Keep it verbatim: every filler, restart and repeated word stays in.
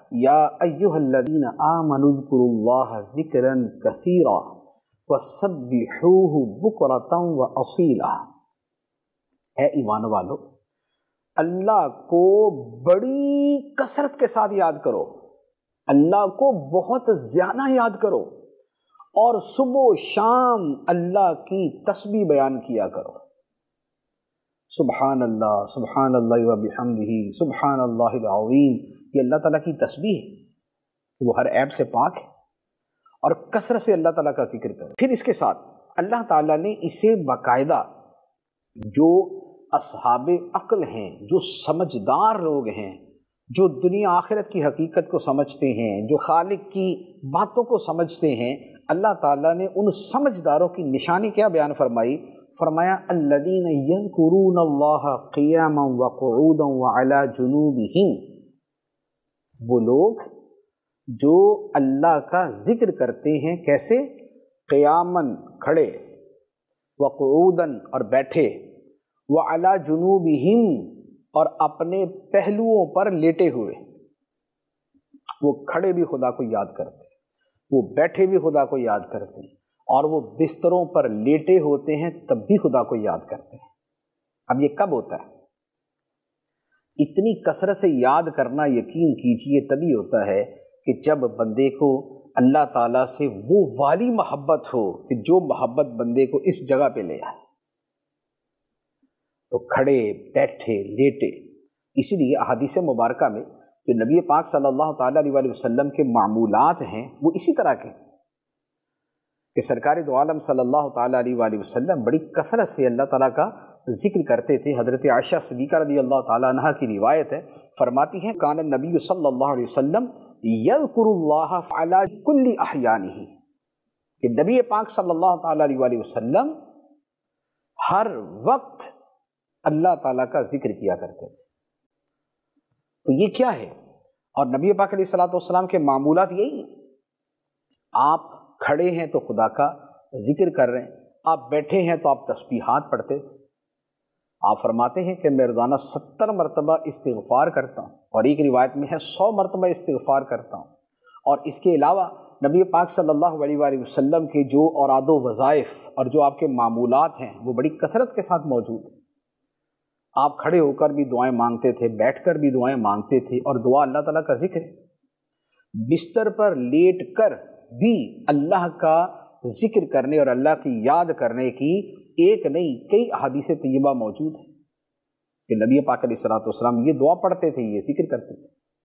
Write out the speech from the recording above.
یا ایھا الذین آمنوا اذکروا اللہ ذکرا کثیرا وسبحوہ بکرۃ واصیلا، اے ایمان والو اللہ کو بڑی کثرت کے ساتھ یاد کرو، اللہ کو بہت زیادہ یاد کرو، اور صبح و شام اللہ کی تسبیح بیان کیا کرو۔ سبحان اللہ سبحان اللہ وبحمدہ سبحان اللہ العظیم، یہ اللہ تعالیٰ کی تسبیح ہے کہ وہ ہر عیب سے پاک ہے، اور کثرت سے اللہ تعالیٰ کا ذکر کرو۔ پھر اس کے ساتھ اللہ تعالیٰ نے اسے باقاعدہ جو اصحاب عقل ہیں، جو سمجھدار لوگ ہیں، جو دنیا آخرت کی حقیقت کو سمجھتے ہیں، جو خالق کی باتوں کو سمجھتے ہیں، اللہ تعالیٰ نے ان سمجھداروں کی نشانی کیا بیان فرمائی؟ فرمایا الذین یذکرون اللہ قیاما وقعودا وعلی جنوبہم، وہ لوگ جو اللہ کا ذکر کرتے ہیں، کیسے؟ قیاماً کھڑے، وقعوداً اور بیٹھے، وعلی جنوبہم اور اپنے پہلوؤں پر لیٹے ہوئے۔ وہ کھڑے بھی خدا کو یاد کرتے، وہ بیٹھے بھی خدا کو یاد کرتے ہیں، اور وہ بستروں پر لیٹے ہوتے ہیں تب بھی خدا کو یاد کرتے ہیں۔ اب یہ کب ہوتا ہے؟ اتنی کثرت سے یاد کرنا یقین کیجئے تبھی ہوتا ہے کہ جب بندے کو اللہ تعالیٰ سے وہ والی محبت ہو کہ جو محبت بندے کو اس جگہ پہ لے آئے۔ تو کھڑے، بیٹھے، لیٹے، اسی لیے احادیث مبارکہ میں جو نبی پاک صلی اللہ تعالیٰ علیہ وآلہ وسلم کے معمولات ہیں وہ اسی طرح کے کہ سرکار دو عالم صلی اللہ تعالیٰ علیہ وآلہ وسلم بڑی کثرت سے اللہ تعالیٰ کا ذکر کرتے تھے۔ حضرت عائشہ صدیقہ رضی اللہ تعالیٰ عنہ کی روایت ہے، فرماتی ہیں کان النبی صلی اللہ علیہ وسلم یذکر اللہ علی کل احیانہ، کہ نبی پاک صلی اللہ تعالیٰ علیہ وآلہ وسلم ہر وقت اللہ تعالیٰ کا ذکر کیا کرتے تھے۔ تو یہ کیا ہے؟ اور نبی پاک علیہ الصلوۃ والسلام کے معمولات یہی ہیں۔ آپ کھڑے ہیں تو خدا کا ذکر کر رہے ہیں، آپ بیٹھے ہیں تو آپ تسبیحات پڑھتے تھے۔ آپ فرماتے ہیں کہ میں روزانہ ستر مرتبہ استغفار کرتا ہوں، اور ایک روایت میں ہے سو مرتبہ استغفار کرتا ہوں، اور اس کے علاوہ نبی پاک صلی اللہ علیہ وآلہ وسلم کے جو اوراد و وظائف اور جو آپ کے معمولات ہیں وہ بڑی کثرت کے ساتھ موجود ہیں۔ آپ کھڑے ہو کر بھی دعائیں مانگتے تھے، بیٹھ کر بھی دعائیں مانگتے تھے، اور دعا اللہ تعالیٰ کا ذکر ہے۔ بستر پر لیٹ کر بھی اللہ کا ذکر کرنے اور اللہ کی یاد کرنے کی ایک نہیں کئی احادیث طیبہ موجود ہیں کہ نبی پاک علیہ الصلوۃ والسلام یہ دعا پڑھتے تھے، یہ ذکر کرتے تھے۔